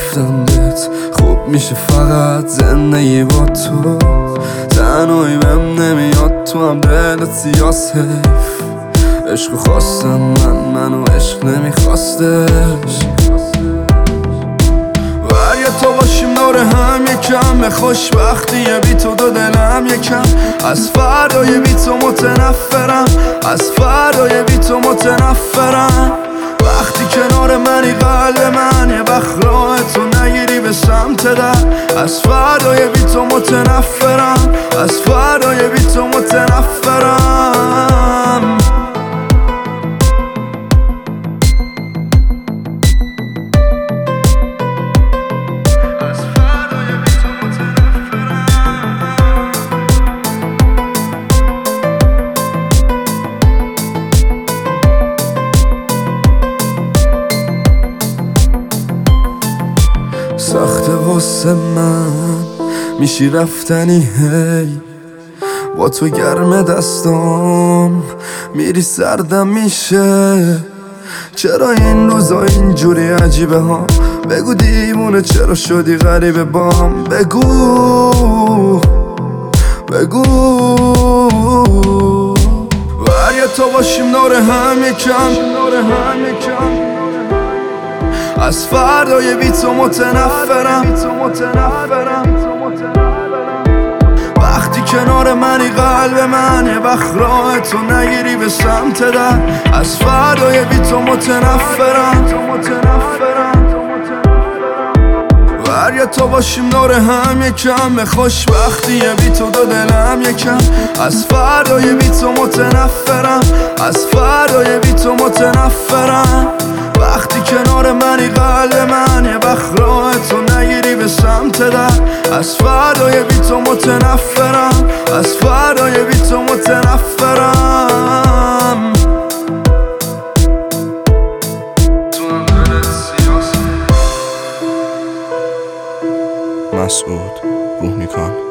گفتم بهت خوب میشه فقط زندگی با تو، تنهایی بهم نمیاد تو هم دلت سیاس حیف. عشق خواستم منو عشق نمیخواستش. وریا تو باشیم دور هم یکم، خوشبختیه بی تو دو دلم یکم. از فردای بی تو متنفرم، از فردای بی تو متنفرم. وقتی کنار منی قلب من یه وقت راه تو نگیری به سمت در. از فردای بی تو متنفرم، از فردای بی تو متنفرم. سخته واسه من میشی رفتنی هی، با تو گرم دستام میری سردم میشه. چرا این روزا اینجوری عجیبه ها؟ بگو دیوونه چرا شدی غریبه بام؟ بگو وریا تو باشیم دور هم یکم، از فردای بی تو متنفرم. وقتی کنار منی قلب من یه وقت راه تو نگیری به سمت در. از فردای بی تو متنفرم. وریا تو باشیم دور هم یکم، خوشبختیه بی تو دو دلم یکم. از فردای بی تو متنفرم، از فردای بی تو متنفرم. وقتی کنار منی قلب من یه وقت راه تو نگیری به سمت در. از فردای بی تو متنفرم، از فردای بی تو متنفرم. مسعود روحنیکان.